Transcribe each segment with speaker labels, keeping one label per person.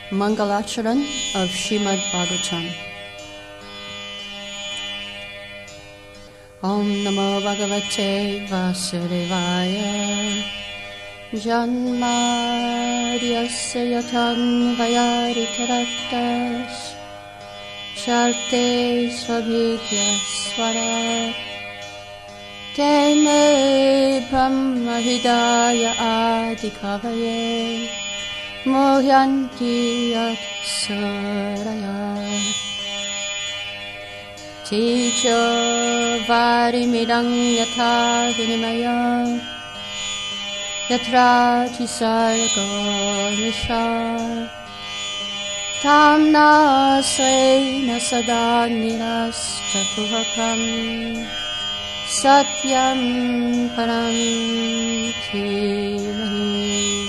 Speaker 1: Mangalacharan of Srimad Bhagavatam. Om Namo Bhagavate Vasudevaya Janmaryasya Yatan Vayarikaratas Charte Svabhidya Swarat Tene Brahma Hidaya Adikavaye Mohyanti Yat Saraya Ticho Varimidang Yatha Vinimaya Yatra Tisargo Nisha Tamna Svena Sada Nirastapuhakam Satyam Param Dhimahi.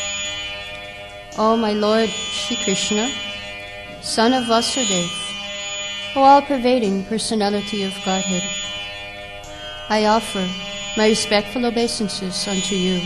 Speaker 1: O my Lord Shri Krishna, Son of Vasudeva, O all-pervading personality of Godhead, I offer my respectful obeisances unto you.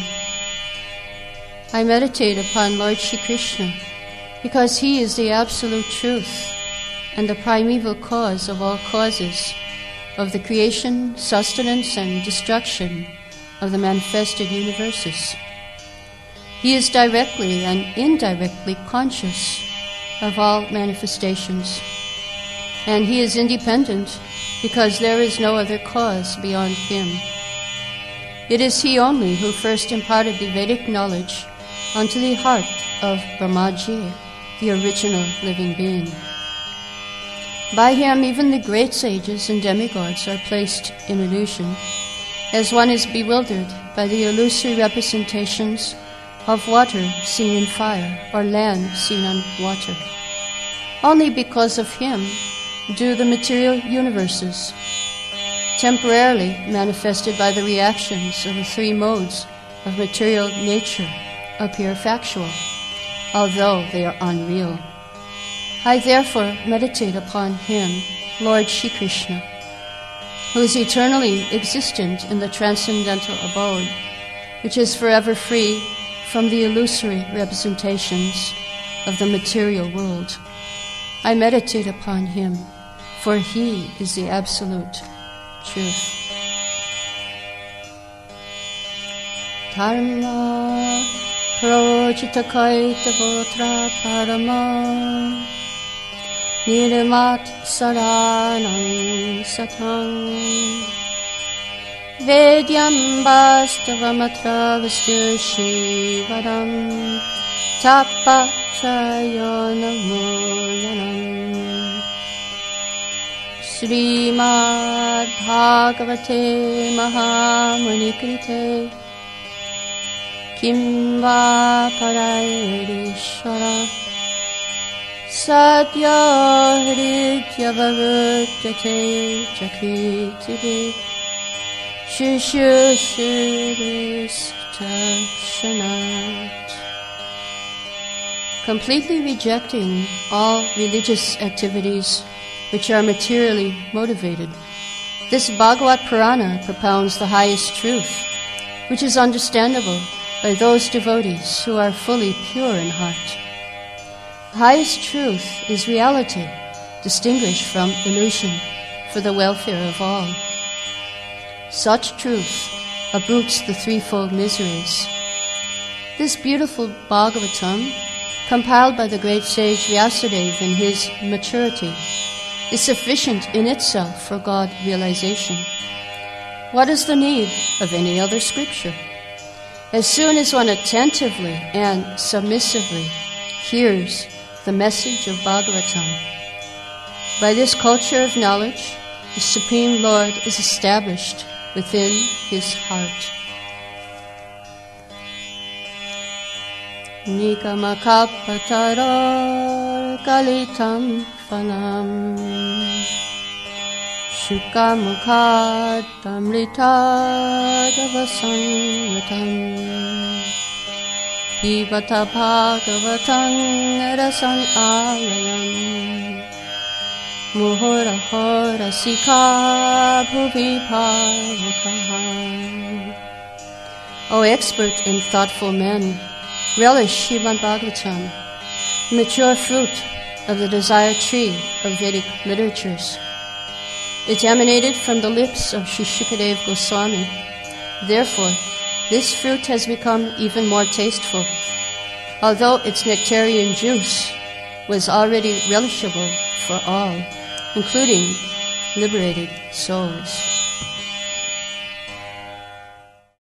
Speaker 1: I meditate upon Lord Shri Krishna because he is the absolute truth and the primeval cause of all causes of the creation, sustenance, and destruction of the manifested universes. He is directly and indirectly conscious of all manifestations, and he is independent because there is no other cause beyond him. It is he only who first imparted the Vedic knowledge unto the heart of Brahmaji, the original living being. By him even the great sages and demigods are placed in illusion, as one is bewildered by the illusory representations of water seen in fire or land seen on water. Only because of him do the material universes, temporarily manifested by the reactions of the three modes of material nature, appear factual, although they are unreal. I therefore meditate upon him, Lord Shri Krishna, who is eternally existent in the transcendental abode, which is forever free from the illusory representations of the material world. I meditate upon him, for he is the absolute truth. Dharma projita kaita votra parama nirmat saranam satang Vedyam vastavamatra vastu shivaram tapachayanamulanam Srimad Bhagavate Mahamuni-krite Kim va parayirishvara Sadya hridya varudyate chakritivi Shushushuristakshanat. Completely rejecting all religious activities which are materially motivated, this Bhagavad Purana propounds the highest truth, which is understandable by those devotees who are fully pure in heart. The highest truth is reality, distinguished from illusion, for the welfare of all. Such truth uproots the threefold miseries. This beautiful Bhagavatam, compiled by the great sage Vyasadeva in his maturity, is sufficient in itself for God realization. What is the need of any other scripture? As soon as one attentively and submissively hears the message of Bhagavatam, by this culture of knowledge, the Supreme Lord is established within his heart. Nikamakapataror kalitam phalam Shukamukhatamritadavasamritam Pibata bhagavatam rasan alayam Muhurahora sikha bhuvi bhavakaha. O expert and thoughtful men, relish Srimad Bhagavatam, mature fruit of the desire tree of Vedic literatures. It emanated from the lips of Sri Shukadev Goswami. Therefore, this fruit has become even more tasteful, although its nectarian juice was already relishable for all, including liberated souls.